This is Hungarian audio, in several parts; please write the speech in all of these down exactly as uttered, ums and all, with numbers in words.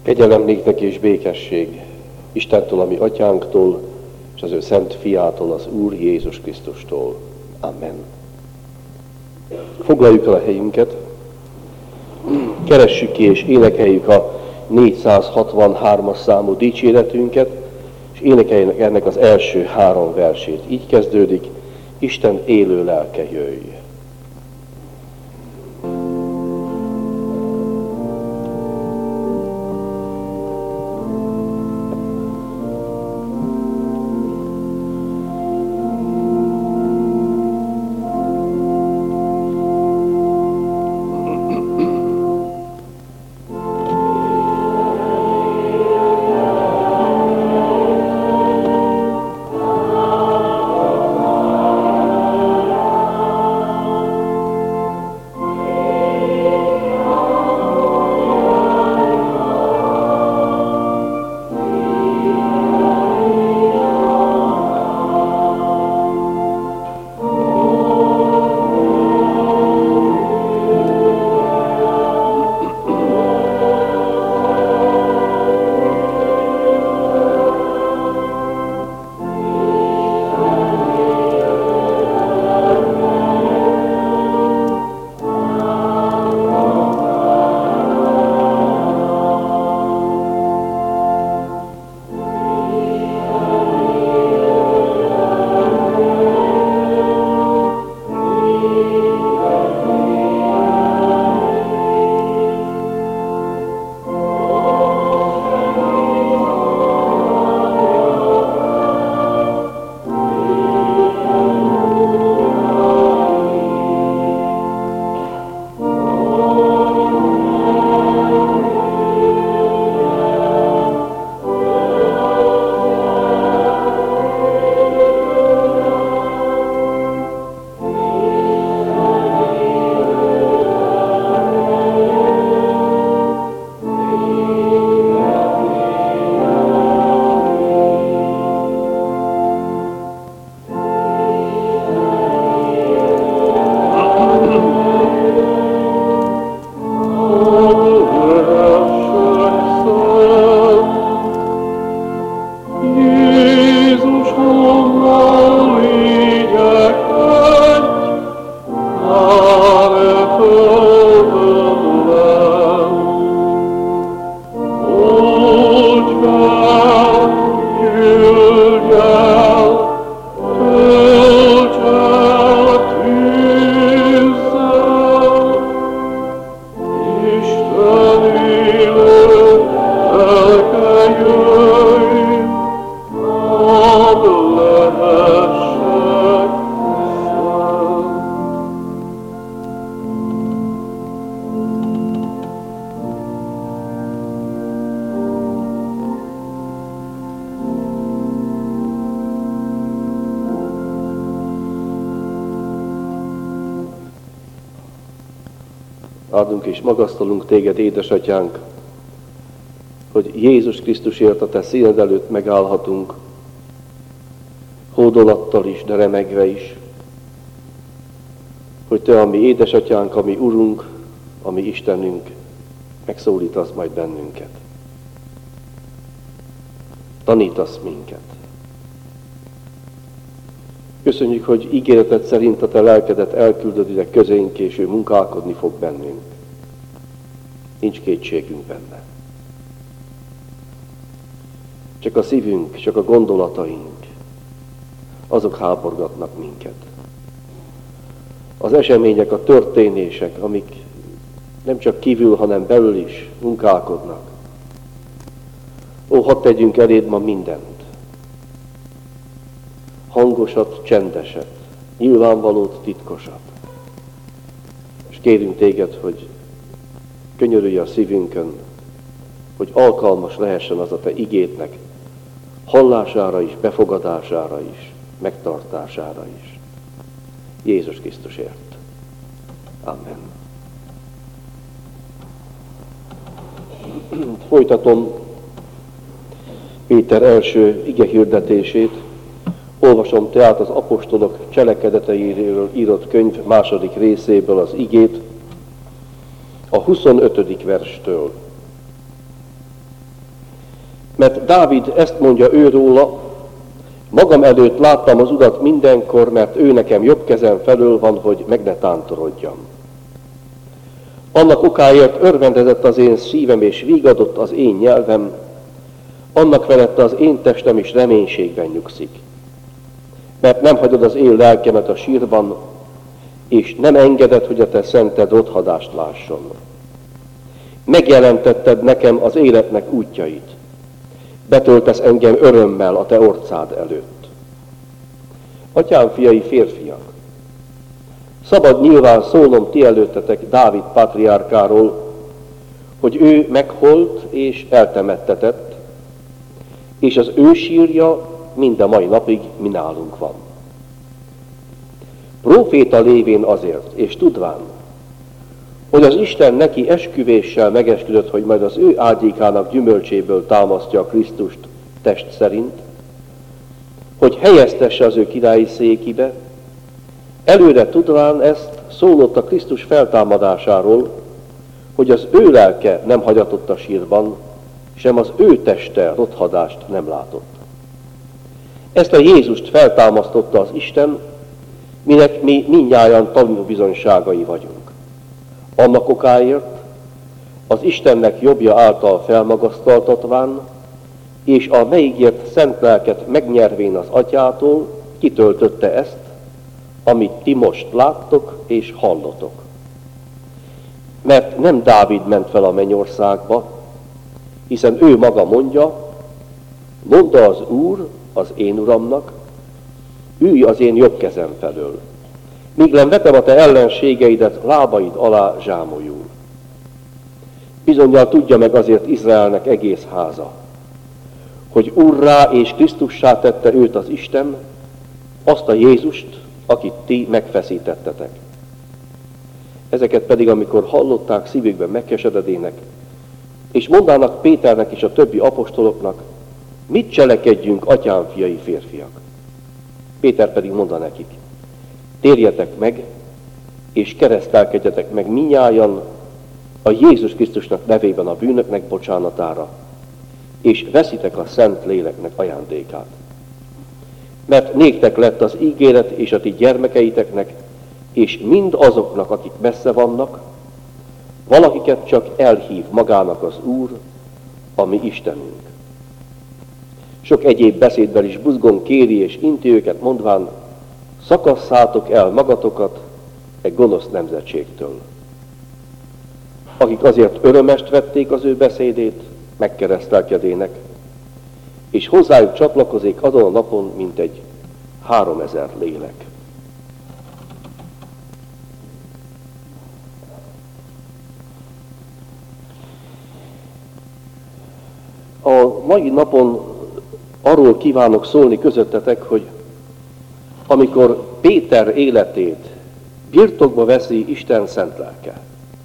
Kegyelem néktek és békesség Istentől, a mi atyánktól, és az ő szent fiától, az Úr Jézus Krisztustól. Amen. Foglaljuk el a helyünket, keressük ki és énekeljük a négyszázhatvanhármas számú dicséretünket, és énekeljük ennek az első három versét. Így kezdődik: Isten élő lelke, jöjj! Áldunk és magasztalunk téged, édesatyánk, hogy Jézus Krisztusért a te színed előtt megállhatunk, hódolattal is, de remegve is, hogy te, a mi édesatyánk, a mi Urunk, a mi Istenünk, megszólítasz majd bennünket. Tanítasz minket. Köszönjük, hogy ígéreted szerint a te lelkedet elküldöd ide közénk, és ő munkálkodni fog bennünk. Nincs kétségünk benne. Csak a szívünk, csak a gondolataink, azok háborgatnak minket. Az események, a történések, amik nem csak kívül, hanem belül is munkálkodnak. Ó, hadd tegyünk eléd ma mindent. Hangosat, csendeset, nyilvánvalót, titkosat. És kérünk téged, hogy könyörülj a szívünkön, hogy alkalmas lehessen az a te igédnek hallására is, befogadására is, megtartására is. Jézus Krisztusért. Amen. Folytatom Péter első igehirdetését. Olvasom tehát az apostolok cselekedeteiről írott könyv második részéből az igét, a huszonötödik verstől. Mert Dávid ezt mondja őróla: magam előtt láttam az Urat mindenkor, mert ő nekem jobb kezem felől van, hogy meg ne tántorodjam. Annak okáért örvendezett az én szívem, és vígadott az én nyelvem, annak felette az én testem is reménységben nyugszik. Mert nem hagyod az én lelkemet a sírban, és nem engeded, hogy a te szented rothadást lásson. Megjelentetted nekem az életnek útjait. Betöltesz engem örömmel a te orcád előtt. Atyám fiai, férfiak, szabad nyilván szólnom ti előttetek Dávid pátriárkáról, hogy ő meghalt és eltemettetett, és az ő sírja mind a mai napig mi nálunk van. Próféta lévén azért, és tudván, hogy az Isten neki esküvéssel megesküdött, hogy majd az ő ágyékának gyümölcséből támasztja a Krisztust test szerint, hogy helyeztesse az ő királyi székibe, előre tudván ezt szólott a Krisztus feltámadásáról, hogy az ő lelke nem hagyatott a sírban, sem az ő teste rothadást nem látott. Ezt a Jézust feltámasztotta az Isten, minek mi mindnyájan tanúbizonyságai vagyunk. Annak okáért az Istennek jobbja által felmagasztaltatván, és a megígért szent lelket megnyervén az Atyától kitöltötte ezt, amit ti most láttok és hallotok. Mert nem Dávid ment fel a mennyországba, hiszen ő maga mondja: mondta az Úr az én Uramnak, ülj az én jobb kezem felől, míg nem vetem a te ellenségeidet lábaid alá zsámolyul. Bizonnyal tudja meg azért Izraelnek egész háza, hogy Úrrá és Krisztussá tette őt az Isten, azt a Jézust, akit ti megfeszítettetek. Ezeket pedig, amikor hallották, szívükben megkeseredének, és mondának Péternek és a többi apostoloknak: mit cselekedjünk, atyám fiai, férfiak? Péter pedig mondta nekik: térjetek meg, és keresztelkedjetek meg minnyájan a Jézus Krisztusnak nevében a bűnöknek bocsánatára, és veszitek a Szent Léleknek ajándékát. Mert néktek lett az ígéret és a ti gyermekeiteknek, és mind azoknak, akik messze vannak, valakiket csak elhív magának az Úr, a mi Istenünk. Sok egyéb beszédben is buzgón kéri és inti őket, mondván: szakasszátok el magatokat egy gonosz nemzetségtől. Akik azért örömest vették az ő beszédét, megkeresztelkedének, és hozzájuk csatlakozik azon a napon mintegy háromezer lélek. A mai napon arról kívánok szólni közöttetek, hogy amikor Péter életét birtokba veszi Isten szent lelke,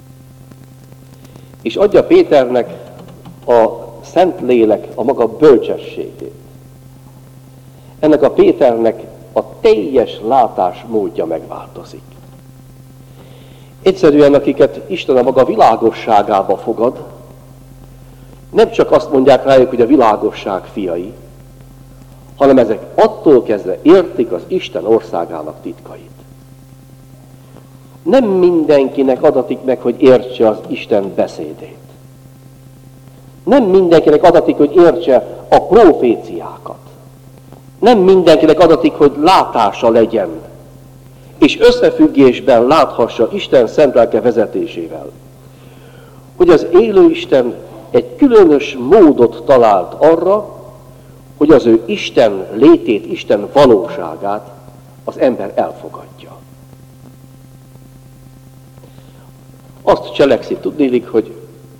és adja Péternek a Szent Lélek a maga bölcsességét, ennek a Péternek a teljes látásmódja megváltozik. Egyszerűen, akiket Isten a maga világosságába fogad, nem csak azt mondják rájuk, hogy a világosság fiai, hanem ezek attól kezdve értik az Isten országának titkait. Nem mindenkinek adatik meg, hogy értse az Isten beszédét. Nem mindenkinek adatik, hogy értse a proféciákat. Nem mindenkinek adatik, hogy látása legyen, és összefüggésben láthassa Isten szent lelke vezetésével. Hogy az élő Isten egy különös módot talált arra, hogy az ő Isten létét, Isten valóságát az ember elfogadja. Azt cselekszi, tudnélik, hogy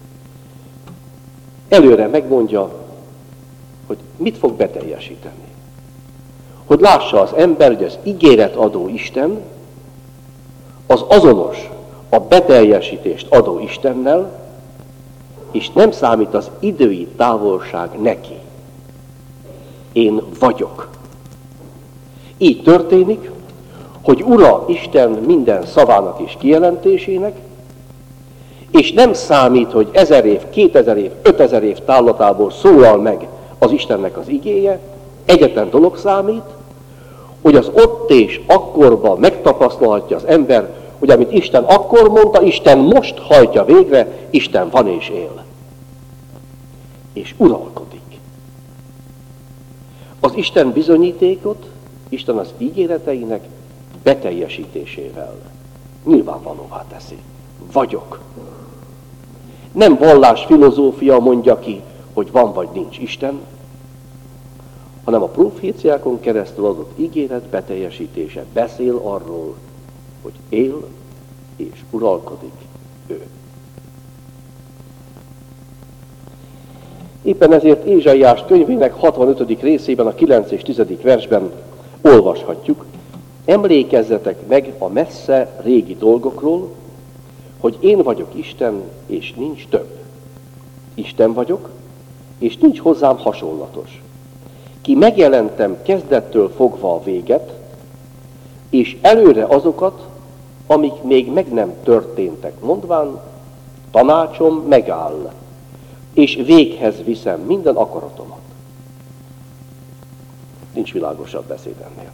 előre megmondja, hogy mit fog beteljesíteni. Hogy lássa az ember, hogy az ígéretadó Isten az azonos a beteljesítést adó Istennel, és nem számít az idői távolság neki. Én vagyok. Így történik, hogy Ura Isten minden szavának és kijelentésének, és nem számít, hogy ezer év, kétezer év, ötezer év távlatából szólal meg az Istennek az igéje, egyetlen dolog számít, hogy az ott és akkorban megtapasztalhatja az ember, hogy amit Isten akkor mondta, Isten most hajtja végre, Isten van és él. És uralkodik. Az Isten bizonyítékot, Isten az ígéreteinek beteljesítésével nyilvánvalóvá teszi. Vagyok. Nem vallás filozófia mondja ki, hogy van vagy nincs Isten, hanem a proféciákon keresztül adott ígéret beteljesítése beszél arról, hogy él és uralkodik ő. Éppen ezért Ézsaiás könyvének hatvanötödik részében, a kilenc és tizedik versben olvashatjuk: emlékezzetek meg a messze régi dolgokról, hogy én vagyok Isten, és nincs több. Isten vagyok, és nincs hozzám hasonlatos. Ki megjelentem kezdettől fogva a véget, és előre azokat, amik még meg nem történtek, mondván, tanácsom megáll, és véghez viszem minden akaratomat. Nincs világosabb beszéd ennél.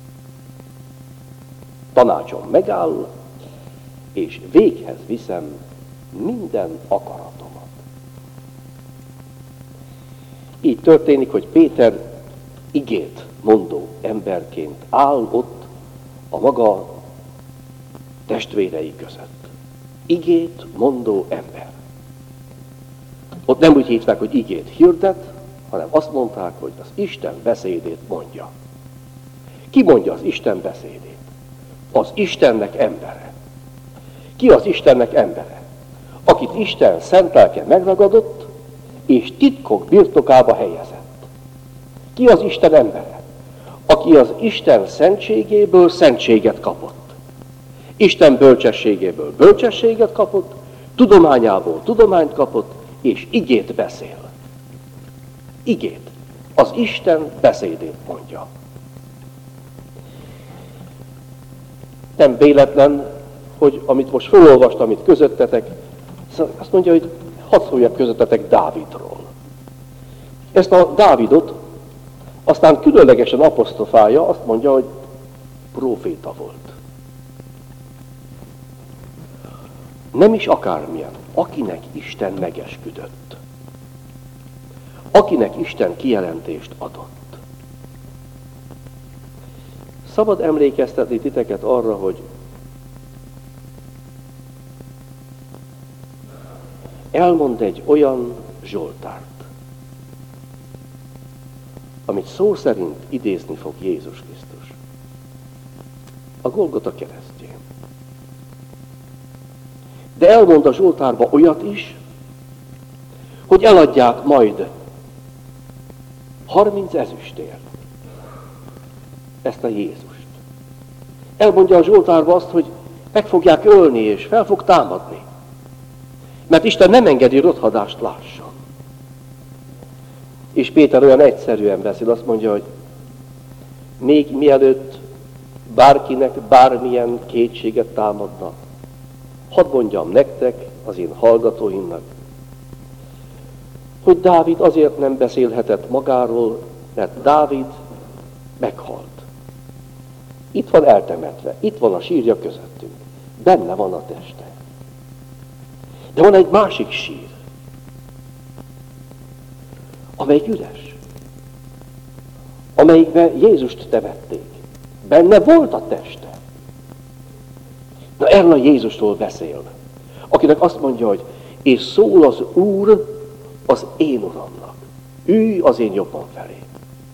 Tanácsom megáll, és véghez viszem minden akaratomat. Így történik, hogy Péter igét mondó emberként áll ott a maga testvérei között. Igét mondó ember. Ott nem úgy hívták, hogy igét hirdet, hanem azt mondták, hogy az Isten beszédét mondja. Ki mondja az Isten beszédét? Az Istennek embere. Ki az Istennek embere? Akit Isten szent lelke megragadott, és titkok birtokába helyezett. Ki az Isten embere? Aki az Isten szentségéből szentséget kapott. Isten bölcsességéből bölcsességet kapott, tudományából tudományt kapott, és igét beszél. Igét. Az Isten beszédét mondja. Nem véletlen, hogy amit most felolvastam itt közöttetek, azt mondja, hogy hadd szóljak közöttetek Dávidról. Ezt a Dávidot aztán különlegesen apostrofálja, azt mondja, hogy próféta volt. Nem is akármilyen, akinek Isten megesküdött. Akinek Isten kijelentést adott. Szabad emlékeztetni titeket arra, hogy elmond egy olyan Zsoltárt, amit szó szerint idézni fog Jézus Krisztus. A Golgota keresztjén. De elmond a Zsoltárba olyat is, hogy eladják majd harminc ezüstért ezt a Jézust. Elmondja a Zsoltárba azt, hogy meg fogják ölni és fel fog támadni. Mert Isten nem engedi rothadást lásson. És Péter olyan egyszerűen beszél, azt mondja, hogy még mielőtt bárkinek bármilyen kétséget támadna, hadd mondjam nektek, az én hallgatóimnak, hogy Dávid azért nem beszélhetett magáról, mert Dávid meghalt. Itt van eltemetve, itt van a sírja közöttünk, benne van a teste. De van egy másik sír, amelyik üres, amelyikben Jézust temették. Benne volt a teste. Na erről a Jézusról beszél, akinek azt mondja, hogy és szól az Úr az én Uramnak. Ülj az én jobbam felé.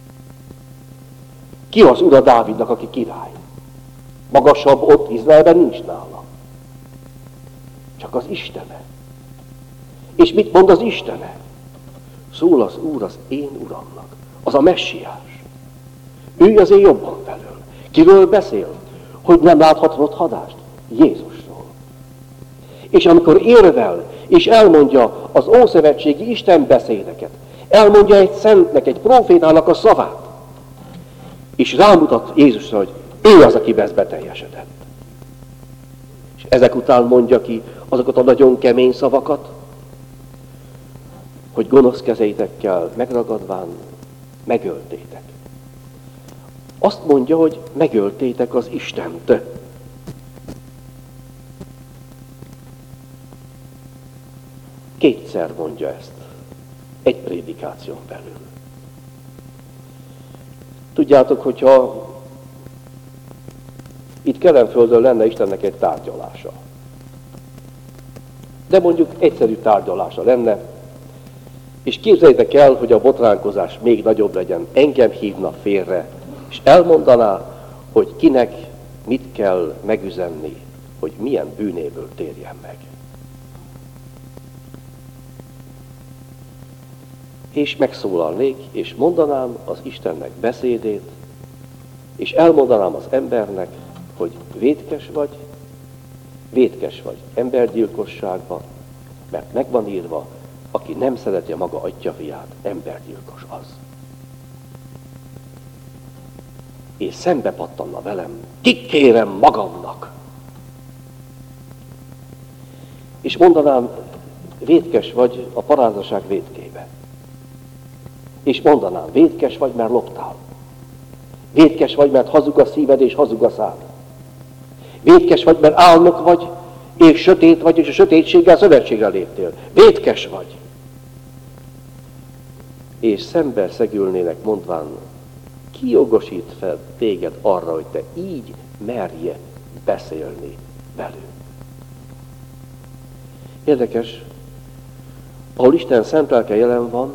Ki az Ura Dávidnak, aki király? Magasabb ott Izraelben nincs nála. Csak az Istene. És mit mond az Istene? Szól az Úr az én Uramnak. Az a messiás. Ülj az én jobbam felől. Kiről beszél? Hogy nem láthat rothadást? Jézusról. És amikor érvel, és elmondja az ószövetségi Isten beszédeket, elmondja egy szentnek, egy profétának a szavát, és rámutat Jézusra, hogy ő az, aki ez beteljesedett. És ezek után mondja ki azokat a nagyon kemény szavakat, hogy gonosz kezeitekkel megragadván megöltétek. Azt mondja, hogy megöltétek az Istent. Kétszer mondja ezt egy prédikáción belül. Tudjátok, hogyha itt Kelenföldön lenne Istennek egy tárgyalása, de mondjuk egyszerű tárgyalása lenne, és képzeljétek el, hogy a botránkozás még nagyobb legyen, engem hívna félre, és elmondaná, hogy kinek mit kell megüzenni, hogy milyen bűnéből térjen meg. És megszólalnék, és mondanám az Istennek beszédét, és elmondanám az embernek, hogy vétkes vagy, vétkes vagy embergyilkosságba, mert meg van írva, aki nem szereti a maga atyafiát, embergyilkos az. És szembe pattanna velem, kikérem magamnak. És mondanám, vétkes vagy a parázaság vétkébe. És mondanám, vétkes vagy, mert loptál. Vétkes vagy, mert hazug a szíved és hazug a szád. Vétkes vagy, mert álnok vagy, és sötét vagy, és a sötétséggel szövetségre léptél. Vétkes vagy. És szembe szegülnének mondván, ki jogosít fel téged arra, hogy te így merje beszélni velünk. Érdekes, ahol Isten szent lelke jelen van,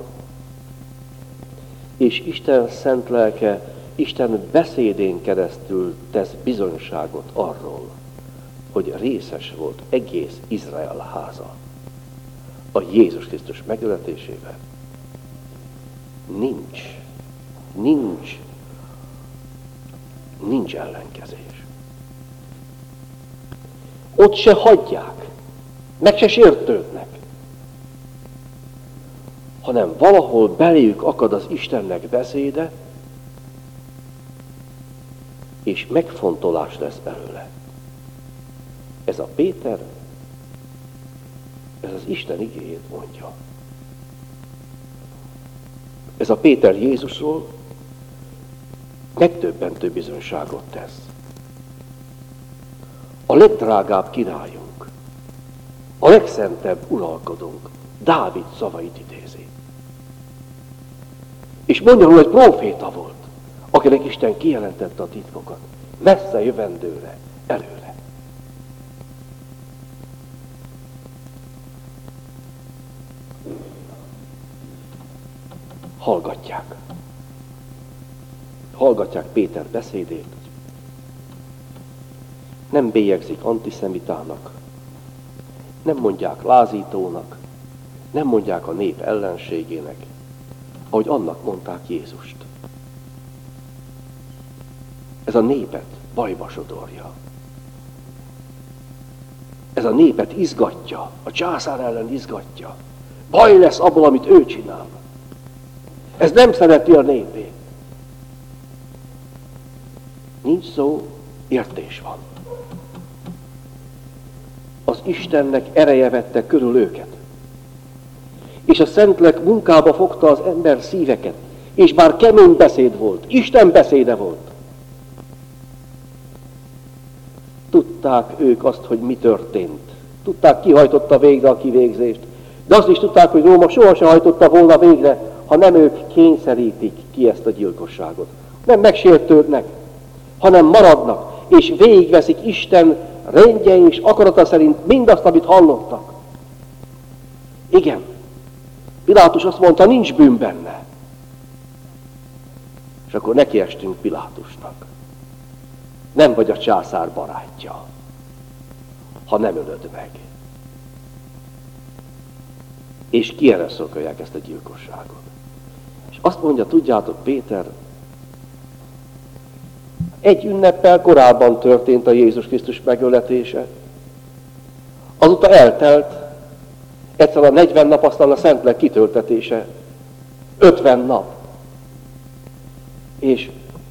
és Isten szent lelke Isten beszédén keresztül tesz bizonyságot arról, hogy részes volt egész Izrael háza a Jézus Krisztus megöletésével. Nincs, nincs, nincs ellenkezés. Ott se hagyják, meg se sértődnek, hanem valahol beléjük akad az Istennek beszéde, és megfontolás lesz belőle. Ez a Péter, ez az Isten igéjét mondja. Ez a Péter Jézusról megdöbbentő bizonyságot tesz. A legdrágább királyunk, a legszentebb uralkodónk, Dávid szavait idézi. És mondja, hogy egy próféta volt, akinek Isten kijelentette a titkokat, messze jövendőre, előre. Hallgatják. Hallgatják Péter beszédét. Nem bélyegzik antiszemitának. Nem mondják lázítónak. Nem mondják a nép ellenségének, ahogy annak mondták Jézust. Ez a népet bajba sodorja. Ez a népet izgatja, a császár ellen izgatja. Baj lesz abból, amit ő csinál. Ez nem szereti a népét. Nincs szó, értés van. Az Istennek ereje vette körül őket. És a Szentlélek munkába fogta az ember szíveket. És bár kemény beszéd volt, Isten beszéde volt. Tudták ők azt, hogy mi történt. Tudták, ki hajtotta végre a kivégzést. De azt is tudták, hogy Róma sohasem hajtotta volna végre, ha nem ők kényszerítik ki ezt a gyilkosságot. Nem megsértődnek, hanem maradnak, és végigveszik Isten rendje és akarata szerint mindazt, amit hallottak. Igen, Pilátus azt mondta, nincs bűn benne. És akkor nekiestünk Pilátusnak. Nem vagy a császár barátja, ha nem ölöd meg. És kiereszolkolják ezt a gyilkosságot. És azt mondja, tudjátok, Péter, egy ünneppel korábban történt a Jézus Krisztus megöletése. Azóta eltelt egyszer a negyven nap, aztán a Szentlélek kitöltetése. ötven nap. És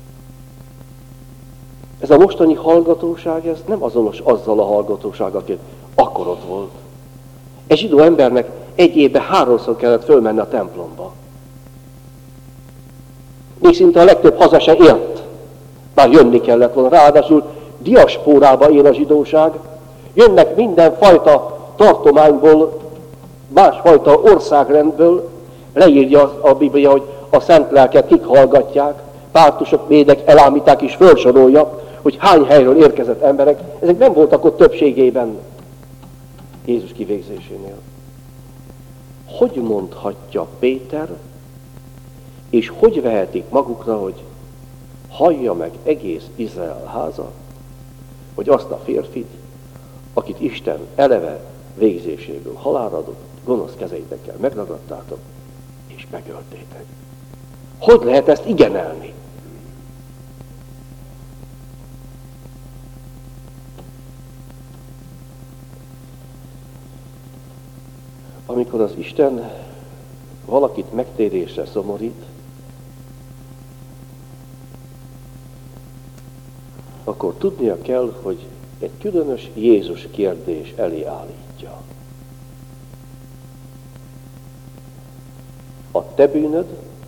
ez a mostani hallgatóság, ez nem azonos azzal a hallgatóság, aki akkor ott volt. Egy zsidó embernek egy évben háromszor kellett fölmenni a templomba. Még szinte a legtöbb haza se ért. Már jönni kellett volna. Ráadásul diaszpórába él a zsidóság. Jönnek mindenfajta tartományból, másfajta országrendből. Leírja a Biblia, hogy a szent lelket kik hallgatják, pártusok, médek, elámíták is felsorolja, hogy hány helyről érkezett emberek. Ezek nem voltak ott többségében Jézus kivégzésénél. Hogy mondhatja Péter, és hogy vehetik magukra, hogy hallja meg egész Izrael háza, hogy azt a férfit, akit Isten eleve végzéséből halálra adott, gonosz kezeitekkel megragadtátok, és megöltétek. Hogy lehet ezt igenelni? Amikor az Isten valakit megtérésre szomorít, akkor tudnia kell, hogy egy különös Jézus kérdés elé állítja. A te bűnöd,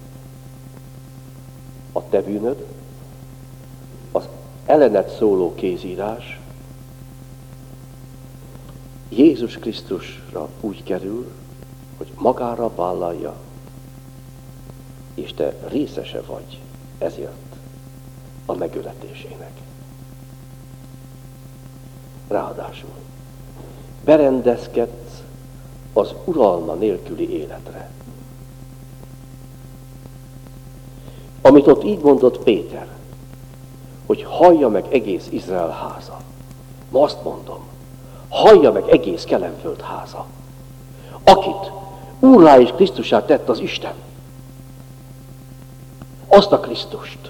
a te bűnöd, az ellened szóló kézírás Jézus Krisztusra úgy kerül, hogy magára vállalja, és te részese vagy ezért a megöletésének. Ráadásul berendezkedsz az uralma nélküli életre. Amit ott így mondott Péter, hogy hallja meg egész Izrael háza. Ma azt mondom, hallja meg egész Kelenföld háza. Akit Úrrá és Krisztussá tett az Isten. Azt a Krisztust.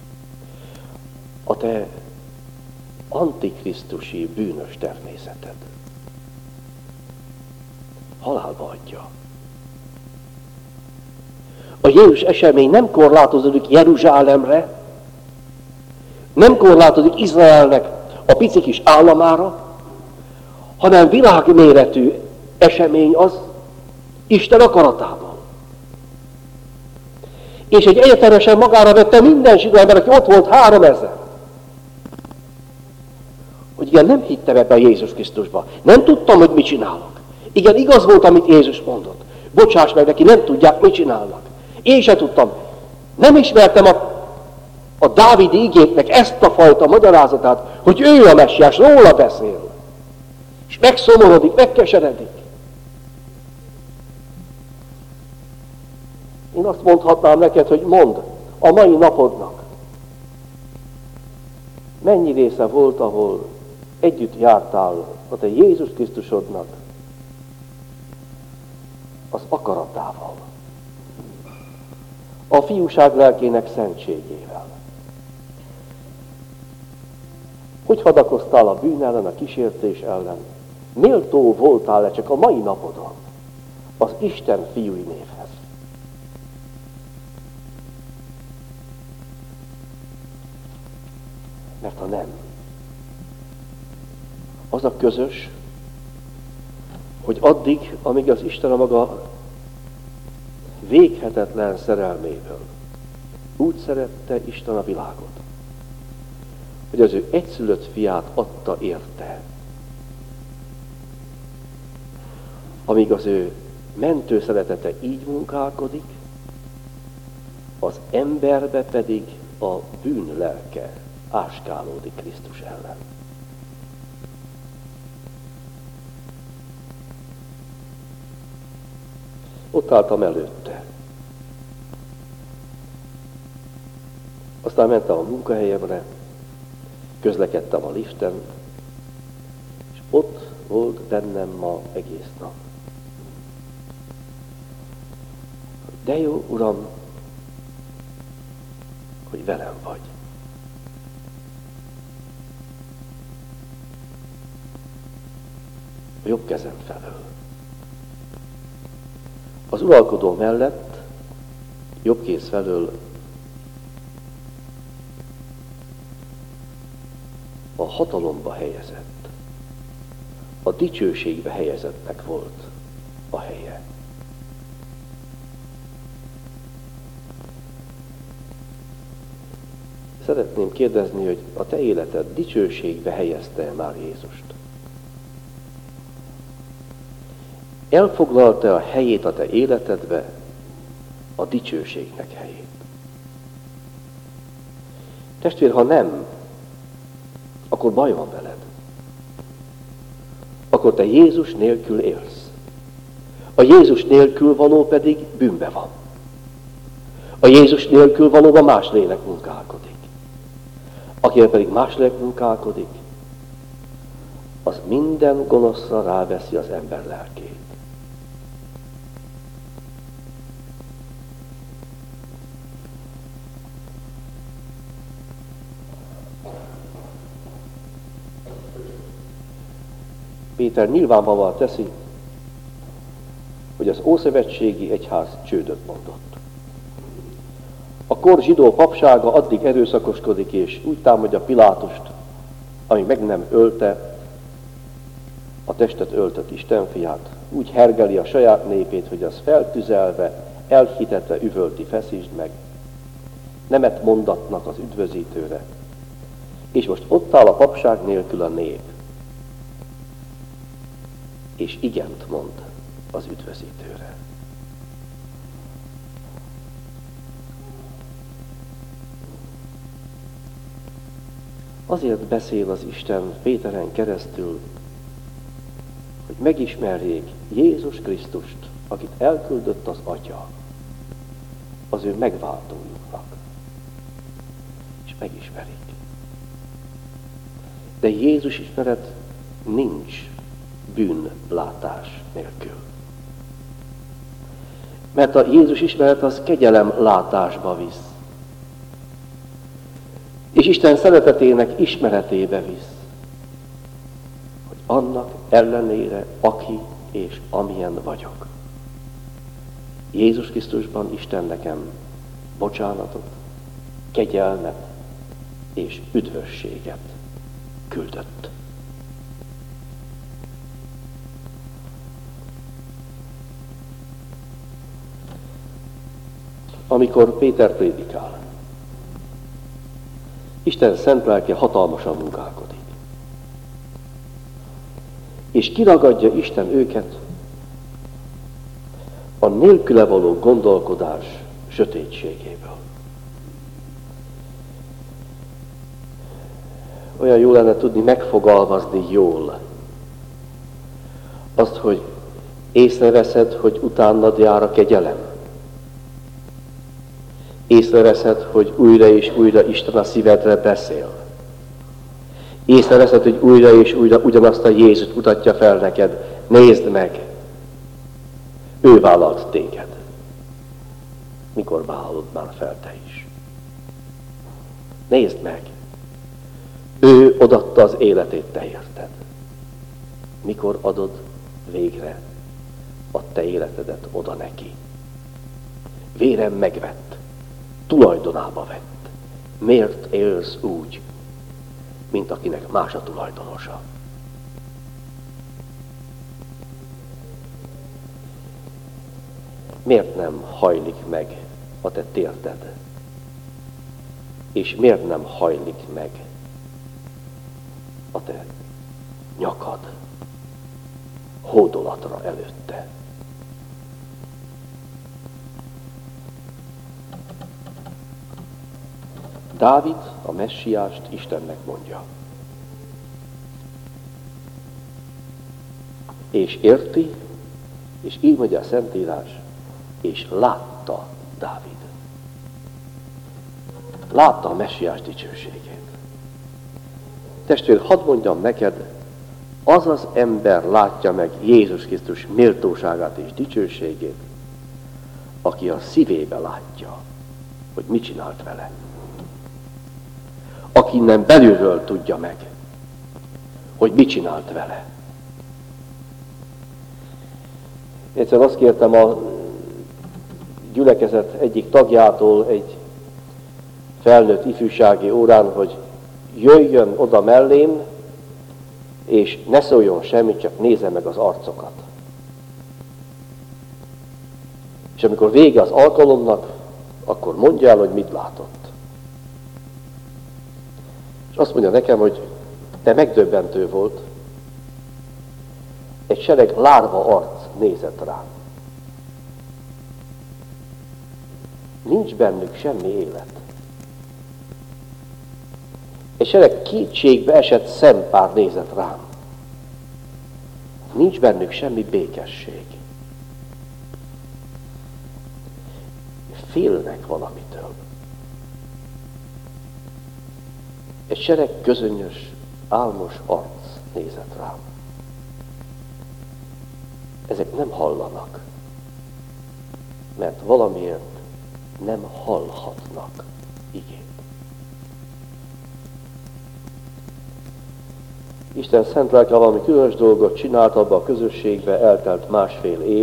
A te antikrisztusi bűnös természeted halálba adja. A Jézus esemény nem korlátozódik Jeruzsálemre, nem korlátozódik Izraelnek a pici kis államára, hanem világméretű esemény az Isten akaratában. És egy egyetemesen magára vette minden zsidó ember, aki ott volt háromezer. Hogy igen, nem hittem ebbe a Jézus Krisztusba. Nem tudtam, hogy mit csinálok. Igen, igaz volt, amit Jézus mondott. Bocsáss meg neki, nem tudják, mit csinálnak. Én sem tudtam. Nem ismertem a, a Dávidi igéknek ezt a fajta magyarázatát, hogy ő a messiás, róla beszél. És megszomorodik, megkeseredik. Én azt mondhatnám neked, hogy mondd a mai napodnak. Mennyi része volt, ahol együtt jártál a te Jézus Krisztusodnak az akaratával, a fiúság lelkének szentségével. Hogy hadakoztál a bűn ellen, a kísértés ellen? Méltó voltál-e csak a mai napodon az Isten fiúi névhez? Mert ha nem, az a közös, hogy addig, amíg az Isten a maga véghetetlen szerelméből úgy szerette Isten a világot, hogy az ő egyszülött fiát adta érte, amíg az ő mentő szeretete így munkálkodik, az emberbe pedig a bűn lelke áskálódik Krisztus ellen. Ott álltam előtte. Aztán mentem a munkahelyemre, közlekedtem a liften, és ott volt bennem ma egész nap. De jó, Uram, hogy velem vagy. A jobb kezem felől. Az uralkodó mellett, jobb kéz felől a hatalomba helyezett, a dicsőségbe helyezettnek volt a helye. szeretném kérdezni, hogy a te életed dicsőségbe helyezte már Jézust? Elfoglalta a helyét a te életedbe, a dicsőségnek helyét? Testvér, ha nem, akkor baj van veled. Akkor te Jézus nélkül élsz. A Jézus nélkül való pedig bűnbe van. A Jézus nélkül valóban más lélek munkálkodik. Akivel pedig más lélek munkálkodik, az minden gonoszra ráveszi az ember lelkét. Péter nyilvánvalóan teszi, hogy az ószövetségi egyház csődöt mondott. A kor zsidó papsága addig erőszakoskodik, és úgy támadja Pilátust, ami meg nem ölte a testet öltött Isten fiát, úgy hergeli a saját népét, hogy az feltüzelve, elhitetve üvölti, feszítsd meg. Nemet mondatnak az üdvözítőre. És most ott áll a papság nélkül a nép, és igent mond az üdvözítőre. Azért beszél az Isten Péteren keresztül, hogy megismerjék Jézus Krisztust, akit elküldött az Atya, az ő megváltójuknak. És megismerik. De Jézus ismeret nincs bűnlátás nélkül. Mert a Jézus ismeret az kegyelem látásba visz. És Isten szeretetének ismeretébe visz. Hogy annak ellenére, aki és amilyen vagyok. Jézus Krisztusban Isten nekem bocsánatot, kegyelmet és üdvösséget küldött. Amikor Péter prédikál, Isten szent lelke hatalmasan munkálkodik. És kiragadja Isten őket a nélküle való gondolkodás sötétségéből. Olyan jó lenne tudni megfogalmazni jól azt, hogy észreveszed, hogy utánad jár a kegyelem. Észreveszed, hogy újra és újra Isten a szívedre beszél. Észreveszed, hogy újra és újra ugyanazt a Jézust mutatja fel neked. Nézd meg! Ő vállalt téged. Mikor vállalod már fel te is? Nézd meg! Ő odatta az életét te érted. Mikor adod végre a te életedet oda neki? Vérem megvett. Tulajdonába vett. Miért élsz úgy, mint akinek más a tulajdonosa? Miért nem hajlik meg a te térded? És miért nem hajlik meg a te nyakad hódolatra előtte? Dávid a messiást Istennek mondja. És érti, és így mondja a Szentírás, és látta Dávid. Látta a messiás dicsőségét. Testvér, hadd mondjam neked, az az ember látja meg Jézus Krisztus méltóságát és dicsőségét, aki a szívébe látja, hogy mit csinált vele. Aki innen belülről tudja meg, hogy mit csinált vele. Egyszer azt kértem a gyülekezet egyik tagjától egy felnőtt ifjúsági órán, hogy jöjjön oda mellém, és ne szóljon semmit, csak nézze meg az arcokat. És amikor vége az alkalomnak, akkor mondja el, hogy mit látott. És azt mondja nekem, hogy de megdöbbentő volt, egy sereg lárva arc nézett rám. Nincs bennük semmi élet. Egy sereg kétségbe esett szempár nézett rám. Nincs bennük semmi békesség. Félnek valamitől. Egy sereg közönyös, álmos arc nézett rám. Ezek nem hallanak, mert valamiért nem hallhatnak igét. Isten szent lelke valami különös dolgot csinált abba a közösségbe, eltelt másfél év,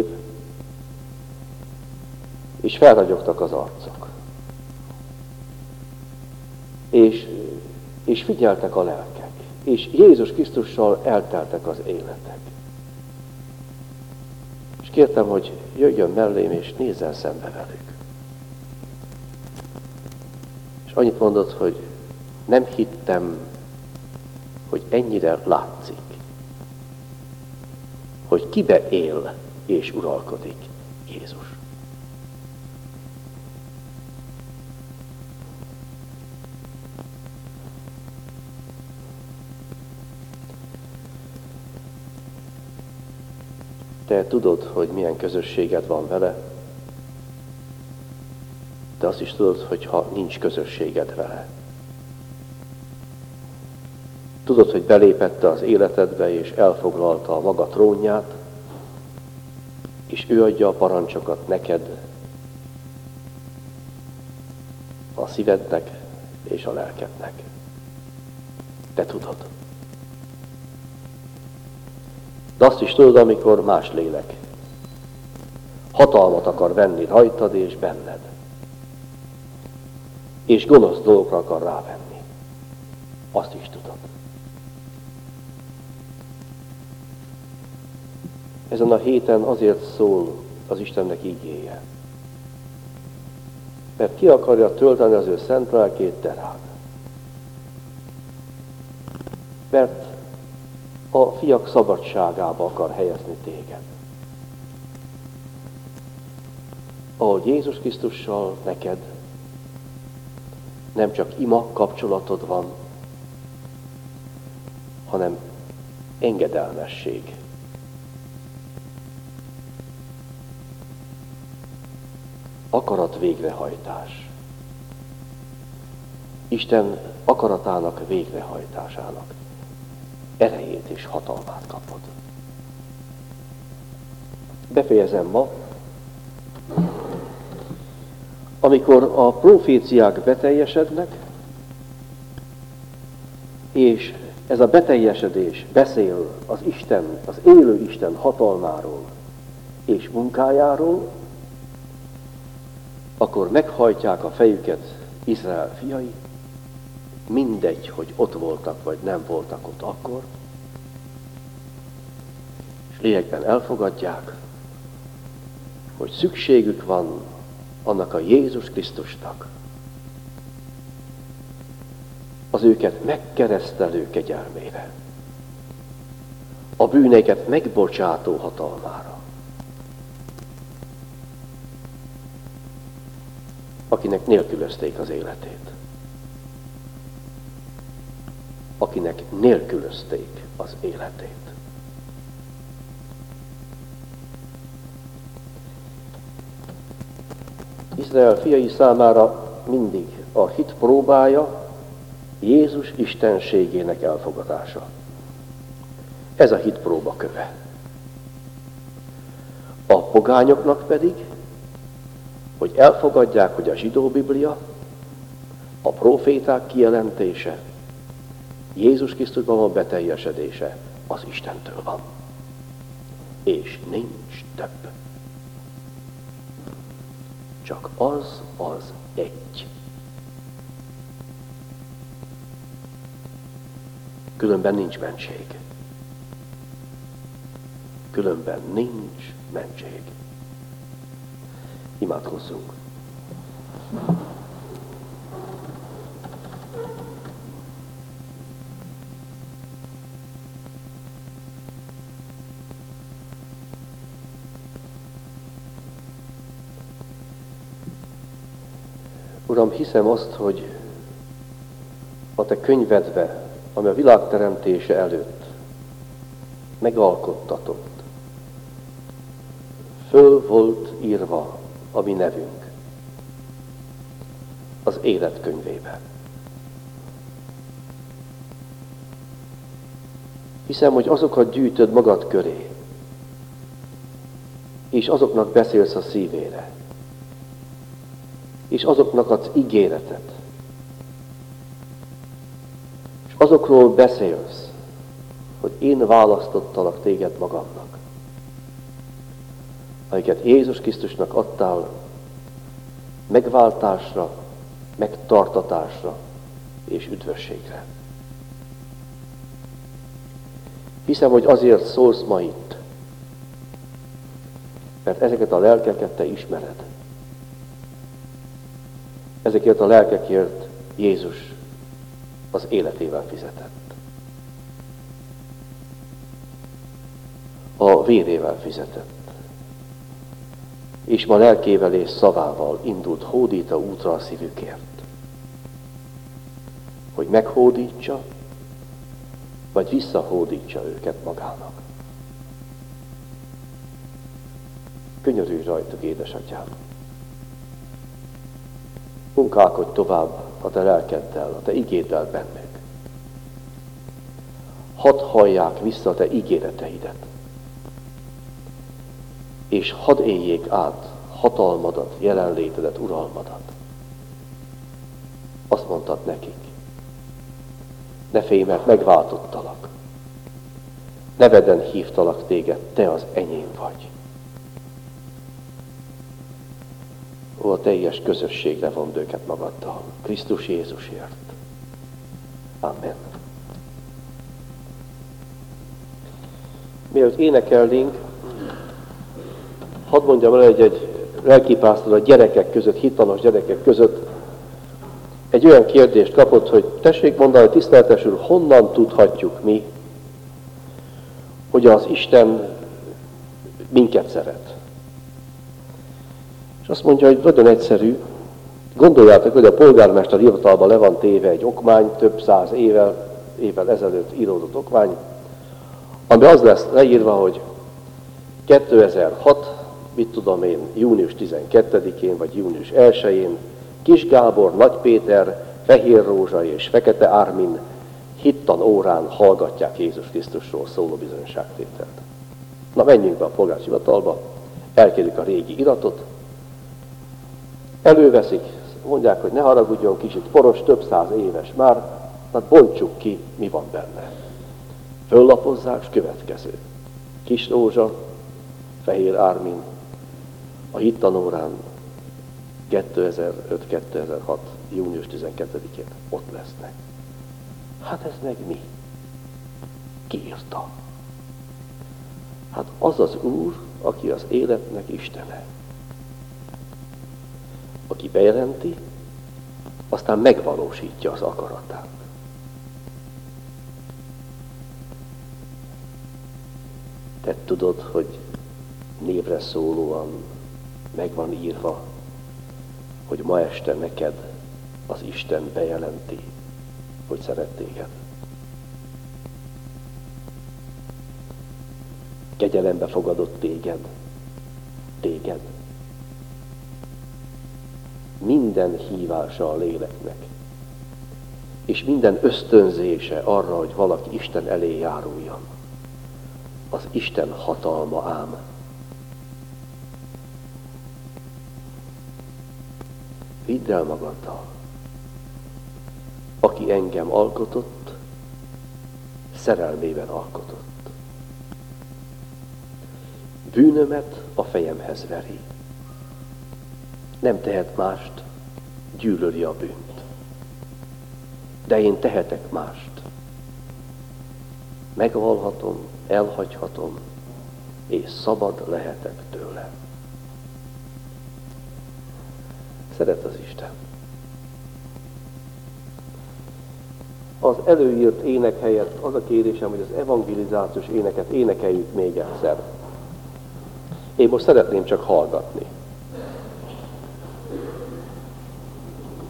és felragyogtak az arcok. És, és figyeltek a lelkek, és Jézus Krisztussal elteltek az életek. És kértem, hogy jöjjön mellém, és nézzen szembe velük. És annyit mondott, hogy nem hittem, hogy ennyire látszik, hogy kibe él és uralkodik Jézus. Te tudod, hogy milyen közösséged van vele, de azt is tudod, hogy ha nincs közösséged vele. Tudod, hogy belépette az életedbe, és elfoglalta a maga trónját, és ő adja a parancsokat neked, a szívednek és a lelkednek. Te tudod. De azt is tudod, amikor más lélek hatalmat akar venni rajtad és benned, és gonosz dolgokra akar rávenni. Azt is tudod. Ezen a héten azért szól az Istennek igéje, mert ki akarja tölteni az ő szent lelkét te rád. Mert a fiak szabadságába akar helyezni téged. Ahol Jézus Krisztussal neked nem csak ima kapcsolatod van, hanem engedelmesség. Akarat végrehajtás. Isten akaratának végrehajtásának erejét és hatalmát kapod. Befejezem ma, amikor a proféciák beteljesednek, és ez a beteljesedés beszél az Isten, az élő Isten hatalmáról és munkájáról, akkor meghajtják a fejüket Izrael fiai, mindegy, hogy ott voltak, vagy nem voltak ott akkor, és lényegben elfogadják, hogy szükségük van annak a Jézus Krisztusnak, az őket megkeresztelő kegyelmére, a bűneiket megbocsátó hatalmára, akinek nélkülözték az életét. Akinek nélkülözték az életét. Izrael fiai számára mindig a hit próbája Jézus istenségének elfogadása. Ez a hit próba köve. A pogányoknak pedig, hogy elfogadják, hogy a zsidó Biblia, a proféták kijelentése, Jézus Krisztusban a beteljesedése az Istentől van. És nincs több. Csak az az egy. Különben nincs mentség. Különben nincs mentség. Imádkozzunk. Uram, hiszem azt, hogy a Te könyvedbe, ami a világ teremtése előtt megalkottatott, föl volt írva a mi nevünk az élet könyvébe. Hiszem, hogy azokat gyűjtöd magad köré, és azoknak beszélsz a szívére, és azoknak adsz ígéretet, és azokról beszélsz, hogy én választottalak téged magamnak, amiket Jézus Krisztusnak adtál megváltásra, megtartatásra és üdvösségre. Hiszem, hogy azért szólsz ma itt, mert ezeket a lelkeket te ismered. Ezekért a lelkekért Jézus az életével fizetett. A vérével fizetett. És ma lelkével és szavával indult hódító útra a szívükért. Hogy meghódítsa, vagy visszahódítsa őket magának. Könyörülj rajtuk, édesatyám! Munkálkodj tovább a te lelkeddel, a te igéddel bennük. Hadd hallják vissza a te ígéreteidet, és hadd éljék át hatalmadat, jelenlétedet, uralmadat. Azt mondtad nekik, ne félj, mert megváltottalak. Neveden hívtalak téged, te az enyém vagy. Ó, a teljes közösségre vond őket magaddal, Krisztus Jézusért. Amen. Mielőtt énekelnénk, hadd mondjam el, hogy egy lelkipásztor a gyerekek között, hittanos gyerekek között egy olyan kérdést kapott, hogy tessék mondani, tiszteletes úr, honnan tudhatjuk mi, hogy az Isten minket szeret. És azt mondja, hogy nagyon egyszerű. Gondoljátok, hogy a polgármester hivatalban le van téve egy okmány, több száz évvel, évvel ezelőtt íródott okmány, ami az lesz leírva, hogy kétezer-hat, mit tudom én, június tizenkettedikén vagy június elsején Kis Gábor, Nagy Péter, Fehér Rózsa és Fekete Ármin hittan órán hallgatják Jézus Krisztusról szóló bizonyságtételt. Na, menjünk be a polgárhivatalba, elkérjük a régi iratot, előveszik, mondják, hogy ne haragudjon, kicsit poros, több száz éves már, hát bontsuk ki, mi van benne. Föllapozzák, és következő. Kis Rózsa, Fehér Ármin, a hittanórán kétezer-öt kétezer-hat. június tizenkettedikén ott lesznek. Hát ez meg mi? Ki írta? Hát az az Úr, aki az életnek Istene. Aki bejelenti, aztán megvalósítja az akaratát. Te tudod, hogy névre szólóan meg van írva, hogy ma este neked az Isten bejelenti, hogy szeret téged. Kegyelembe fogadott téged, téged. Minden hívása a léleknek, és minden ösztönzése arra, hogy valaki Isten elé járuljon, az Isten hatalma ám. Vidd el magaddal, aki engem alkotott, szerelmében alkotott. Bűnömet a fejemhez veri. Nem tehet mást, gyűlöli a bűnt. De én tehetek mást. Megvalhatom, elhagyhatom, és szabad lehetek tőle. Szeret az Isten. Az előírt ének helyett az a kérésem, hogy az evangelizációs éneket énekeljük még egyszer. Én most szeretném csak hallgatni.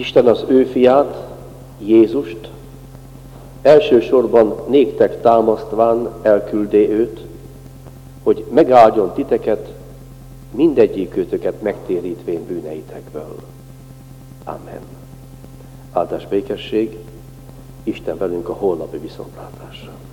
Isten az ő fiát, Jézust, elsősorban néktek támasztván elküldé őt, hogy megáldjon titeket, mindegyikőtöket megtérítvén bűneitekből. Amen. Áldás békesség, Isten velünk a holnapi viszontlátásra.